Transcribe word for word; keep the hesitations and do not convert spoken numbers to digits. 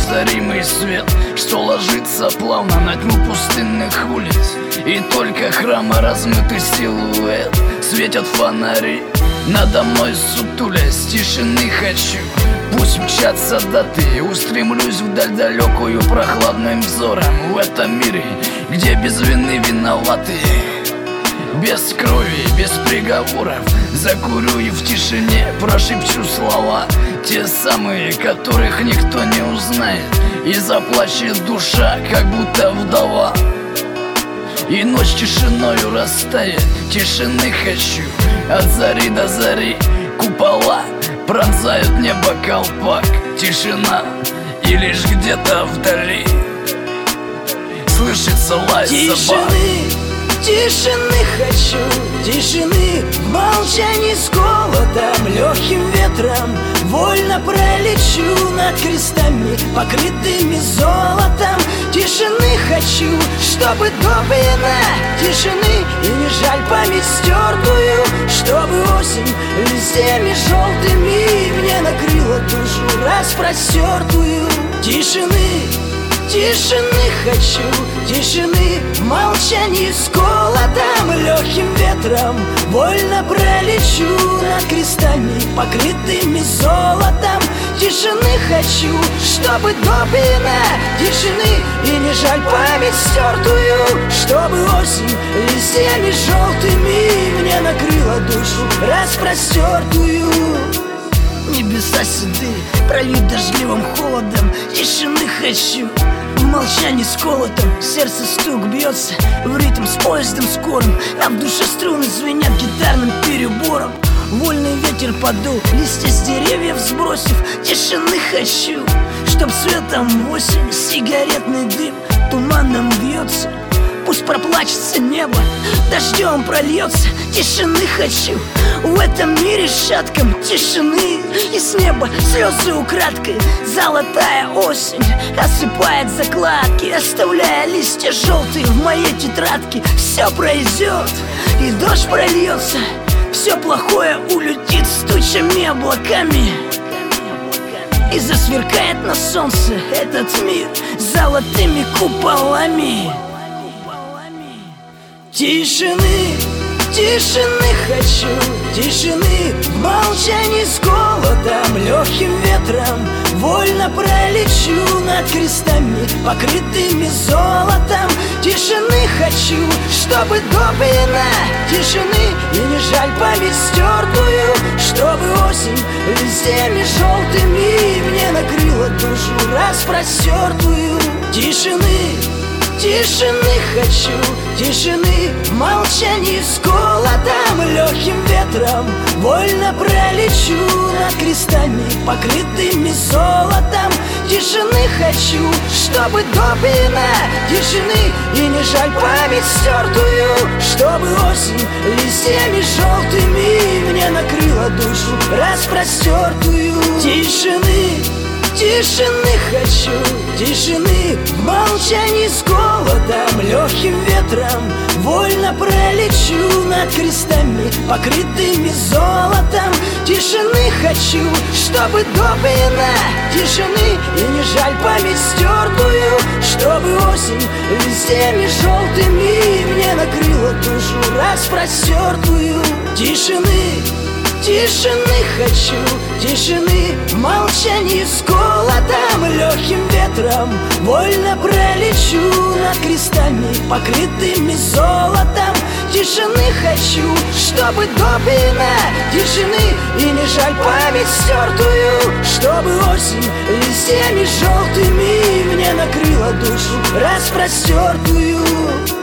неповторимый свет, что ложится плавно на тьму пустынных улиц. И только храма размытый силуэт светят фонари надо мной сутулясь. Тишины хочу, пусть мчатся даты, устремлюсь вдаль далекую прохладным взором. В этом мире, где без вины виноваты, без крови, без приговоров, закурю и в тишине прошепчу слова, те самые, которых никто не узнает, и заплачет душа, как будто вдова. И ночь тишиною растает, тишины хочу, от зари до зари. Купола пронзают небо колпак, тишина, и лишь где-то вдали слышится лай собак. Тишины хочу, тишины в молчании с голодом, легким ветром вольно пролечу над крестами, покрытыми золотом. Тишины хочу, чтобы допьяна тишины, и не жаль память стертую, чтобы осень листьями желтыми мне накрыла душу распростертую. Тишины, тишины хочу, тишины в молчании с голодом, легким ветром вольно пролечу над крестами, покрытыми золотом. Тишины хочу, чтобы допьяна тишины, и не жаль память стертую, чтобы осень листьями желтыми мне накрыла душу распростертую. Небеса седые, прольют дождливым холодом. Тишины хочу, в молчании с колотом. Сердце стук бьется в ритм с поездом скорым, а в душе струны звенят гитарным перебором. Вольный ветер подул, листья с деревьев сбросив. Тишины хочу, чтоб светом осень сигаретный дым туманом вьется. Пусть проплачется небо, дождем прольется. Тишины хочу, в этом мире шатком тишины. И с неба слезы украдкой, золотая осень осыпает закладки, оставляя листья желтые в моей тетрадке. Все пройдет, и дождь прольется, все плохое улетит с тучами облаками, и засверкает на солнце этот мир золотыми куполами. Тишины, тишины хочу, тишины в молчании с голодом, легким ветром вольно пролечу над крестами, покрытыми золотом. Тишины хочу, чтобы допьяна тишины, и не жаль память стертую, чтобы осень листьями желтыми мне накрыла душу распростертую. Тишины, тишины хочу, тишины в молчании с голодом, легким ветром вольно пролечу над крестами, покрытыми золотом. Тишины хочу, чтобы допьяна тишины, и не жаль память стертую, чтобы осень листьями желтыми мне накрыла душу распростертую. Тишины, тишины хочу, тишины в молчании с голодом, легким ветром вольно пролечу над крестами, покрытыми золотом. Тишины хочу, чтобы допьяна тишины, и не жаль память стертую, чтобы осень листьями желтыми мне накрыла душу распростертую. Тишины, тишины хочу, тишины в молчании с голодом, легким ветром вольно пролечу над крестами, покрытыми золотом. Тишины хочу, чтобы допьяна тишины, и не жаль память стертую, чтобы осень листьями желтыми мне накрыла душу распростертую.